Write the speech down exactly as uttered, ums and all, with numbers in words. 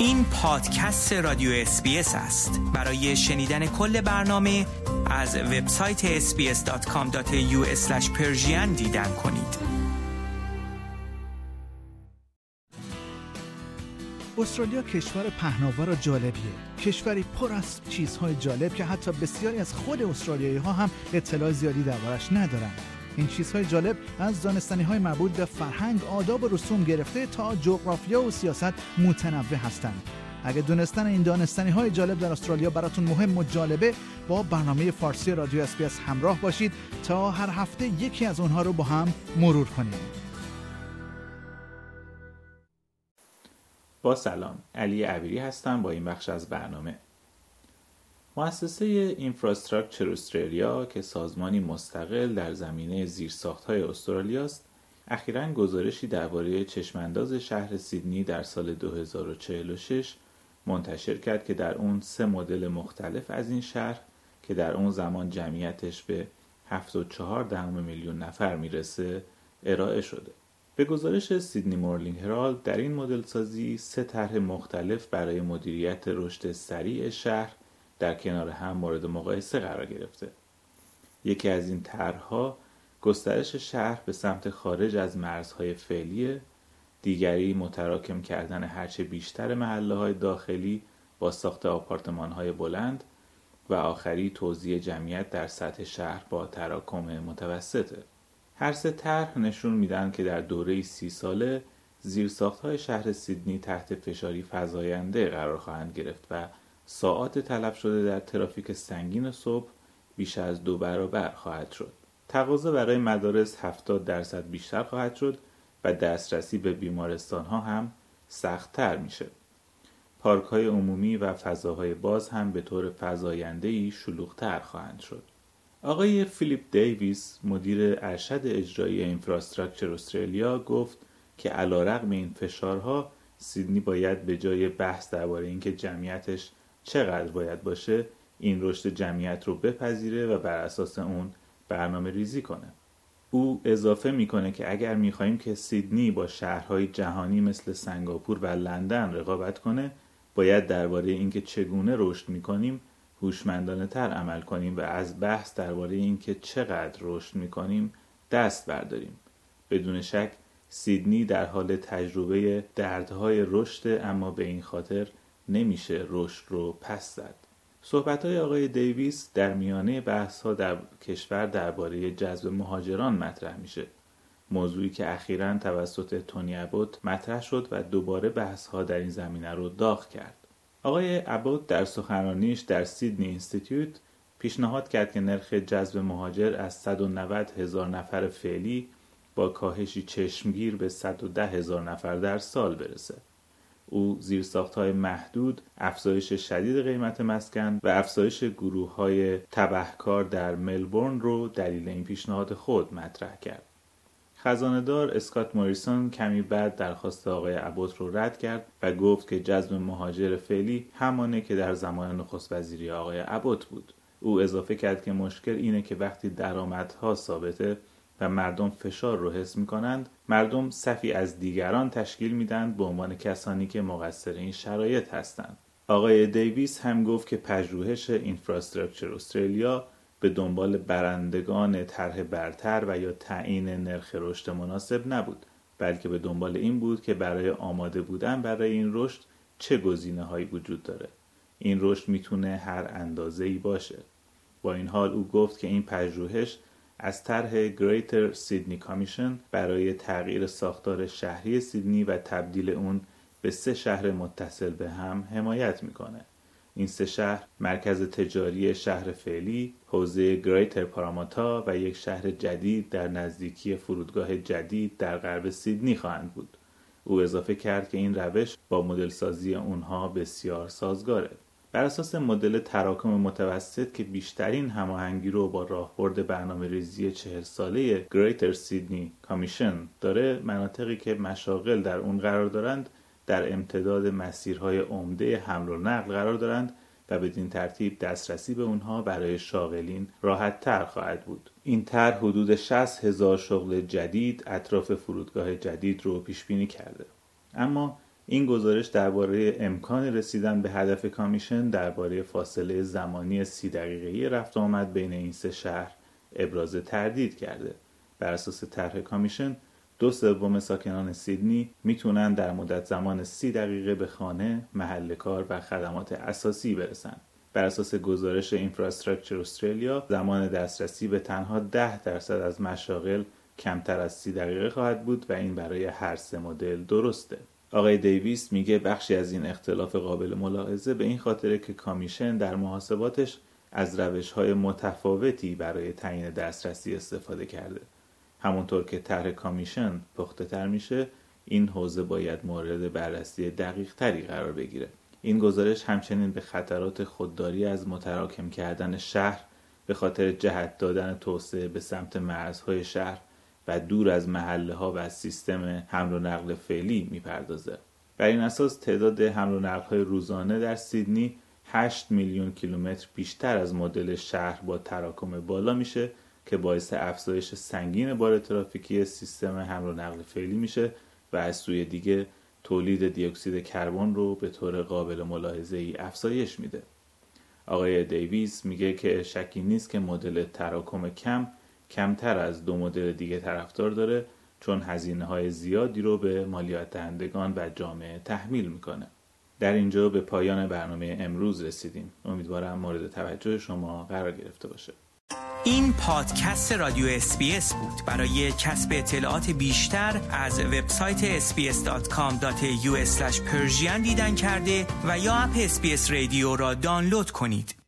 این پادکست رادیو اس بی اس است. برای شنیدن کل برنامه از وبسایت اس بی اس دات کام دات ای یو اسلش پرشین دیدن کنید. استرالیا کشور پهناور و جالبیه. کشوری پر از چیزهای جالب که حتی بسیاری از خود استرالیایی ها هم اطلاع زیادی دربارش ندارن. این چیزهای جالب از دانستنی‌های مربوط به فرهنگ، آداب و رسوم گرفته تا جغرافیا و سیاست متنوع هستند. اگه دونستن این دانستنی‌های جالب در استرالیا براتون مهم و جالبه، با برنامه فارسی رادیو اس بی اس همراه باشید تا هر هفته یکی از اونها رو با هم مرور کنیم. با سلام، علی عبیری هستم با این بخش از برنامه. مؤسسه اینفراستراکچر استرالیا که سازمانی مستقل در زمینه زیرساخت‌های استرالیا است، اخیراً گزارشی درباره چشمانداز شهر سیدنی در سال دو هزار و چهل و شش منتشر کرد که در اون سه مدل مختلف از این شهر که در اون زمان جمعیتش به هفت و چهار دهم میلیون نفر میرسه ارائه شده. به گزارش سیدنی مورنینگ هرالد در این مدل سازی سه طرح مختلف برای مدیریت رشد سریع شهر در کنار هم مورد مقایسه قرار گرفته. یکی از این طرح‌ها گسترش شهر به سمت خارج از مرزهای فعلیه، دیگری متراکم کردن هرچه بیشتر محله‌های داخلی با ساخت آپارتمان‌های بلند و آخری توزیع جمعیت در سطح شهر با تراکم متوسطه. هر سه طرح نشون میدن که در دوره سی ساله زیرساخت‌های شهر سیدنی تحت فشاری فزاینده قرار خواهند گرفت و ساعات تلف شده در ترافیک سنگین صبح بیش از دو برابر خواهد شد. تقاضا برای مدارس هفتاد درصد بیشتر خواهد شد و دسترسی به بیمارستان‌ها هم سخت‌تر میشه. پارک‌های عمومی و فضاهای باز هم به طور فزاینده‌ای شلوغ‌تر خواهند شد. آقای فیلیپ دیویس، مدیر ارشد اجرایی اینفراستراکچر استرالیا، گفت که علیرغم این فشارها، سیدنی باید به جای بحث درباره اینکه جمعیتش چقدر باید باشه، این رشد جمعیت رو بپذیره و بر اساس اون برنامه ریزی کنه. او اضافه میکنه که اگر میخوایم که سیدنی با شهرهای جهانی مثل سنگاپور و لندن رقابت کنه، باید درباره اینکه چگونه رشد میکنیم هوشمندانه تر عمل کنیم و از بحث درباره اینکه چقدر رشد میکنیم دست برداریم. بدون شک سیدنی در حال تجربه دردهای رشد، اما به این خاطر نمیشه رشد رو پس زد. صحبت‌های آقای دیویس در میانه بحث‌ها در کشور درباره جذب مهاجران مطرح میشه. موضوعی که اخیراً توسط تونی ابوت مطرح شد و دوباره بحث‌ها در این زمینه رو داغ کرد. آقای ابوت در سخنرانیش در سیدنی اینستیتیوت پیشنهاد کرد که نرخ جذب مهاجر از صد و نود هزار نفر فعلی با کاهشی چشمگیر به صد و ده هزار نفر در سال برسه. او زیرساخت‌های محدود، افزایش شدید قیمت مسکن و افزایش گروه‌های تبهکار در ملبورن رو دلیل این پیشنهاد خود مطرح کرد. خزانه‌دار اسکات موریسون کمی بعد درخواست آقای ابوت رو رد کرد و گفت که جذب مهاجر فعلی همانه که در زمان نخست وزیری آقای ابوت بود. او اضافه کرد که مشکل اینه که وقتی درآمدها ثابته و مردم فشار رو حس می‌کنند، مردم صفی از دیگران تشکیل میدن به عنوان کسانی که مقصر این شرایط هستند. آقای دیویس هم گفت که پژوهش اینفراستراکچر استرالیا به دنبال برندگان طرح برتر و یا تعیین نرخ رشد مناسب نبود، بلکه به دنبال این بود که برای آماده بودن برای این رشد چه گزینه‌هایی وجود داره. این رشد میتونه هر اندازه‌ای باشه. با این حال او گفت که این پژوهش از طرح Greater Sydney Commission برای تغییر ساختار شهری سیدنی و تبدیل اون به سه شهر متصل به هم حمایت میکنه. این سه شهر مرکز تجاری شهر فعلی، حوزه Greater پاراماتا و یک شهر جدید در نزدیکی فرودگاه جدید در غرب سیدنی خواهند بود. او اضافه کرد که این روش با مدل سازی اونها بسیار سازگاره. بر اساس مدل تراکم متوسط که بیشترین هماهنگی رو با راهبرد برنامه‌ریزی چهل ساله Greater Sydney Commission داره، مناطقی که مشاغل در اون قرار دارند در امتداد مسیرهای عمده حمل و نقل قرار دارند و بدین ترتیب دسترسی به اونها برای شاغلین راحت تر خواهد بود. این طرح حدود شصت هزار شغل جدید اطراف فرودگاه جدید رو پیش بینی کرده. اما این گزارش درباره امکان رسیدن به هدف کامیشن درباره فاصله زمانی سی دقیقه‌ای رفت و آمد بین این سه شهر ابراز تردید کرده. بر اساس طرح کامیشن دو سوم ساکنان سیدنی میتونن در مدت زمان سی دقیقه به خانه، محل کار و خدمات اساسی برسن. بر اساس گزارش اینفراستراکچر استرالیا زمان دسترسی به تنها ده درصد از مشاغل کمتر از سی دقیقه خواهد بود و این برای هر سه مدل درسته. آقای دیویس میگه بخشی از این اختلاف قابل ملاحظه به این خاطره که کامیشن در محاسباتش از روش‌های متفاوتی برای تعیین دسترسی استفاده کرده. همونطور که طرح کامیشن پخته تر میشه، این حوزه باید مورد بررسی دقیق تری قرار بگیره. این گزارش همچنین به خطرات خودداری از متراکم کردن شهر به خاطر جهت دادن توسعه به سمت مرزهای شهر و دور از محله ها و سیستم حمل و نقل فعلی میپردازه. بر این اساس تعداد حمل و نقل های روزانه در سیدنی هشت میلیون کیلومتر بیشتر از مدل شهر با تراکم بالا میشه که باعث افزایش سنگین بار ترافیکی سیستم حمل و نقل فعلی میشه و از سوی دیگه تولید دی اکسید کربن رو به طور قابل ملاحظه‌ای افزایش میده. آقای دیویس میگه که شکی نیست که مدل تراکم کم کمتر از دو مدل دیگه طرفدار داره، چون هزینه‌های زیادی رو به مالیات دهندگان و جامعه تحمیل میکنه. در اینجا به پایان برنامه امروز رسیدیم. امیدوارم مورد توجه شما قرار گرفته باشه. این پادکست رادیو اس بی اس بود. برای کسب اطلاعات بیشتر از وبسایت اس بی اس دات کام دات ای یو اسلش پرژین دیدن کرده و یا اپ اس بی اس رادیو را دانلود کنید.